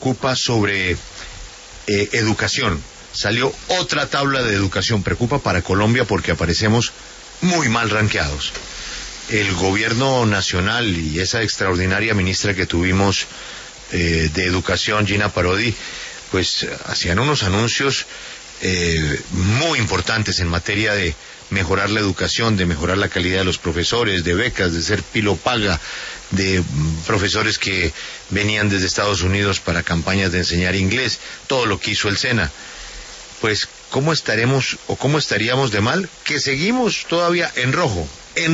preocupa sobre educación. Salió otra tabla de educación. Preocupa para Colombia porque aparecemos muy mal rankeados. El gobierno nacional y esa extraordinaria ministra que tuvimos de educación, Gina Parodi, pues hacían unos anuncios muy importantes en materia de mejorar la educación, de mejorar la calidad de los profesores, de becas, de ser pilo paga, de profesores que venían desde Estados Unidos para campañas de enseñar inglés, todo lo que hizo el SENA. Pues, ¿cómo estaremos o cómo estaríamos de mal? Que seguimos todavía en rojo.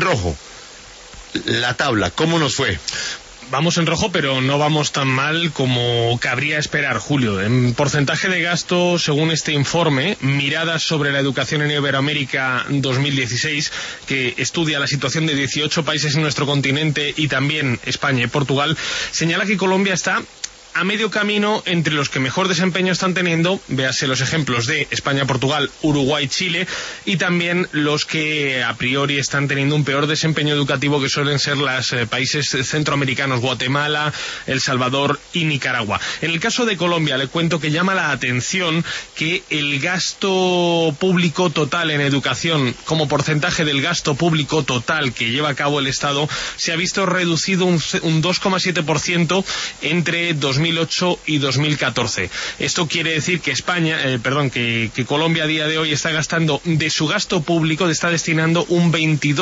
La tabla, ¿cómo nos fue? Vamos en rojo, pero no vamos tan mal como cabría esperar, Julio. En porcentaje de gasto, según este informe, Miradas sobre la educación en Iberoamérica 2016, que estudia la situación de 18 países en nuestro continente y también España y Portugal, señala que Colombia está a medio camino entre los que mejor desempeño están teniendo, véase los ejemplos de España, Portugal, Uruguay, Chile, y también los que a priori están teniendo un peor desempeño educativo, que suelen ser los países centroamericanos, Guatemala, El Salvador y Nicaragua. En el caso de Colombia, le cuento que llama la atención que el gasto público total en educación, como porcentaje del gasto público total que lleva a cabo el Estado, se ha visto reducido un 2,7% entre 2008 y 2014. Esto quiere decir que que Colombia a día de hoy está gastando de su gasto público, está destinando un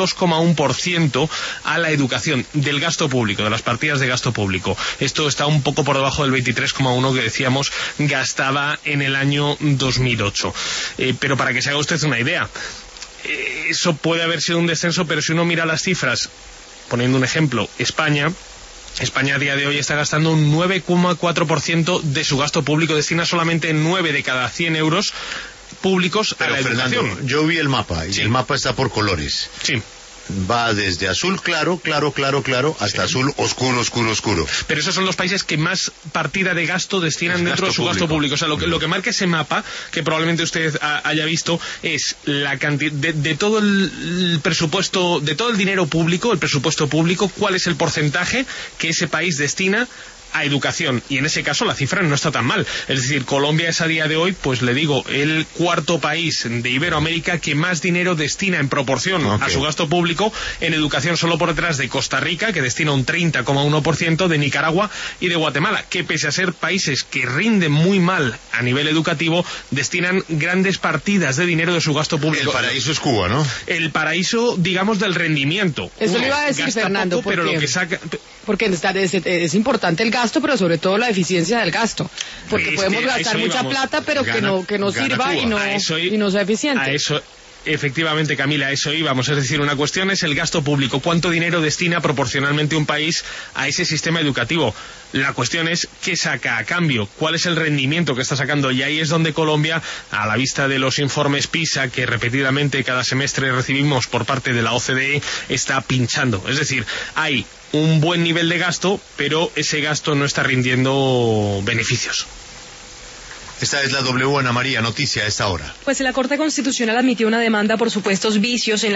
22,1% a la educación, del gasto público, de las partidas de gasto público. Esto está un poco por debajo del 23,1% que decíamos gastaba en el año 2008. Pero para que se haga usted una idea, eso puede haber sido un descenso, pero si uno mira las cifras, poniendo un ejemplo, España a día de hoy está gastando un 9,4% de su gasto público, destina solamente 9 de cada 100 euros públicos a la educación. Fernando, yo vi el mapa, y sí, el mapa está por colores. Sí. Va desde azul claro, hasta azul oscuro. Pero esos son los países que más partida de gasto destinan dentro de su gasto público. O sea, lo que marca ese mapa, que probablemente usted haya visto, es la cantidad de todo el presupuesto, de todo el dinero público, el presupuesto público, cuál es el porcentaje que ese país destina a educación, y en ese caso la cifra no está tan mal. Es decir, Colombia es a día de hoy, pues le digo, el cuarto país de Iberoamérica que más dinero destina en proporción a su gasto público en educación, solo por detrás de Costa Rica, que destina un 30,1%, de Nicaragua y de Guatemala, que pese a ser países que rinden muy mal a nivel educativo, destinan grandes partidas de dinero de su gasto público. El paraíso es Cuba, ¿no? El paraíso, digamos, del rendimiento. Eso le iba a decir, Fernando, poco, pero lo que saca... Porque es importante el gasto, pero sobre todo la eficiencia del gasto. Porque podemos gastar mucha plata, pero que no sirva y no sea eficiente. A eso, efectivamente, Camila, a eso íbamos. Es decir, una cuestión es el gasto público. ¿Cuánto dinero destina proporcionalmente un país a ese sistema educativo? La cuestión es qué saca a cambio, cuál es el rendimiento que está sacando. Y ahí es donde Colombia, a la vista de los informes PISA que repetidamente cada semestre recibimos por parte de la OCDE, está pinchando. Es decir, hay un buen nivel de gasto, pero ese gasto no está rindiendo beneficios. Esta es la W, Ana María, noticia a esta hora. Pues la Corte Constitucional admitió una demanda por supuestos vicios en